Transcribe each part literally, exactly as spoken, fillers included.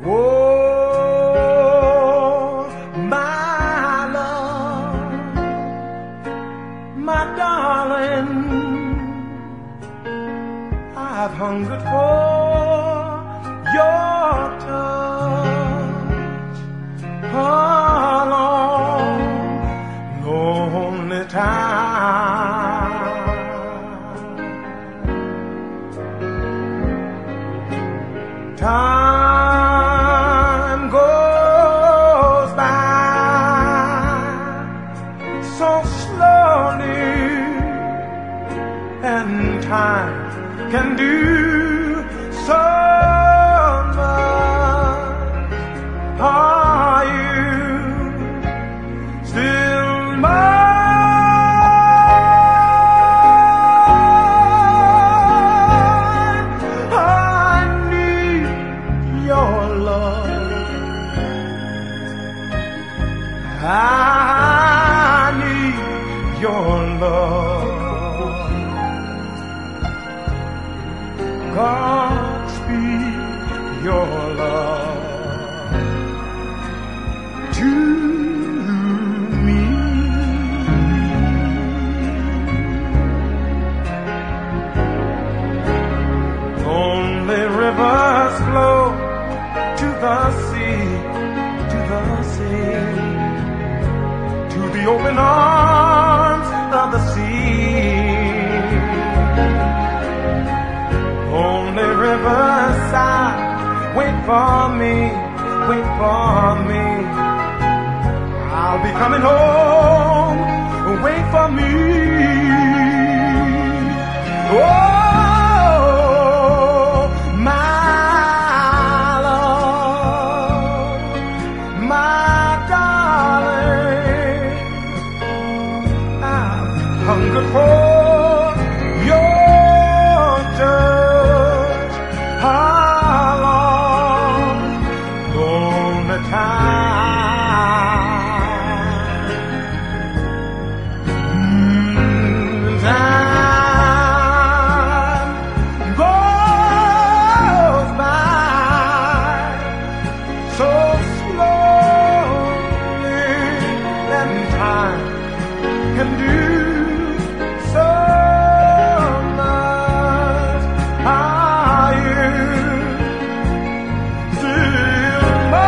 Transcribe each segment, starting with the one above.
Oh, my love, my darling, I've hungered for your touch a long, lonely time. Time goes by so slowly, and time can do so much. Are you still mine? I need your love. I need your love. God speak your love to me. Only rivers flow to the sea, to the sea, to the open arms of the sea. Only riverside, wait for me, wait for me. I'll be coming home, wait for me. Oh, my love, my darling, I've hungered for your touch a long, lonely time. Mm, time goes by so slowly, and time can do so much. Are you still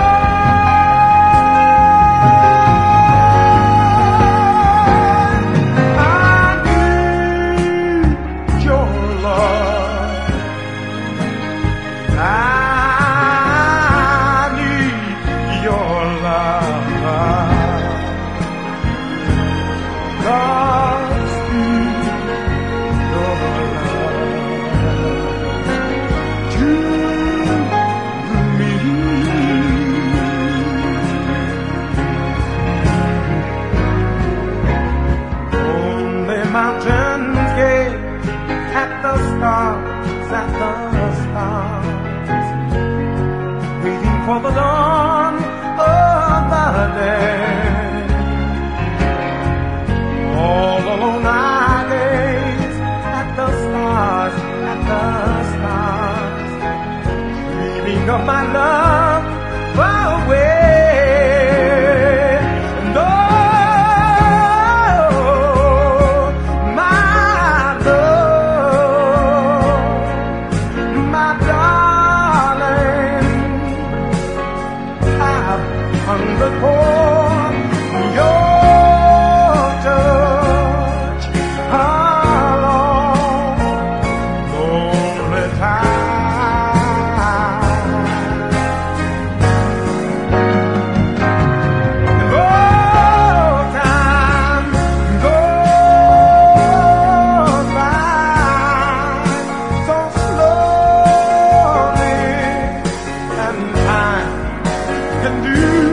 mine? I need your love. I need your love. God speak your love to me. Only mountains gaze at the stars, at the stars, waiting for the dawn of the day. All alone I gaze at the stars, at the stars, dreaming of my love far away. And oh, my love, my darling, I've hungered for your touch a long, lonely time. And oh, time goes by so slowly, and time can do